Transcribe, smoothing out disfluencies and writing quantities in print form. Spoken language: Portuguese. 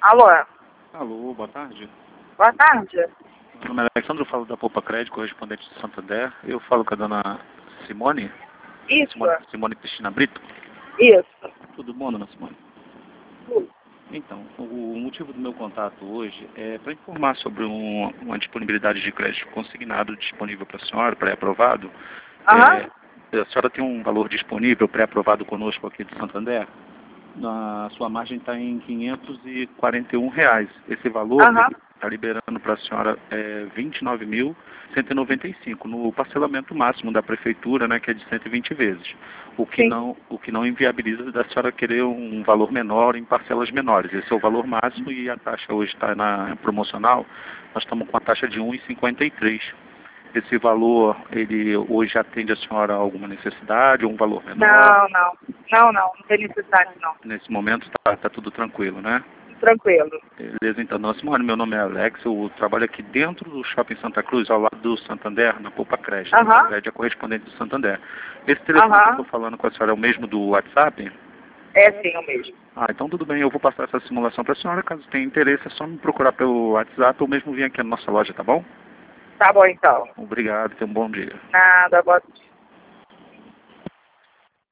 Alô? Alô, boa tarde. Boa tarde. Meu nome é Alexandre, eu falo da Poupa Crédito, correspondente de Santander. Eu falo com a dona Simone. Isso. Simone Cristina Brito. Isso. Tudo bom, dona Simone? Tudo. Então, o motivo do meu contato hoje é para informar sobre uma disponibilidade de crédito consignado disponível para a senhora, pré-aprovado. Aham. A senhora tem um valor disponível pré-aprovado conosco aqui de Santander. A sua margem está em R$ 541. Esse valor Aham. está liberando para a senhora R$ 29.195 no parcelamento máximo da prefeitura, né, que é de 120 vezes. O que não inviabiliza da senhora querer um valor menor em parcelas menores. Esse é o valor máximo e a taxa hoje está na promocional. Nós estamos com a taxa de R$ 1,53. Esse valor, ele hoje atende a senhora a alguma necessidade, ou um valor menor? Não tem necessidade não. Nesse momento está tudo tranquilo, né? Tranquilo. Beleza, então, dona Simone, meu nome é Alex, eu trabalho aqui dentro do Shopping Santa Cruz, ao lado do Santander, na Poupa Crédito. Aham. A Crédito é correspondente do Santander. Esse telefone que eu estou falando com a senhora é o mesmo do WhatsApp? É sim, o mesmo. Ah, então tudo bem, eu vou passar essa simulação para a senhora, caso tenha interesse, é só me procurar pelo WhatsApp ou mesmo vir aqui na nossa loja, tá bom? Tá bom então. Obrigado, tenha um bom dia. Nada, boa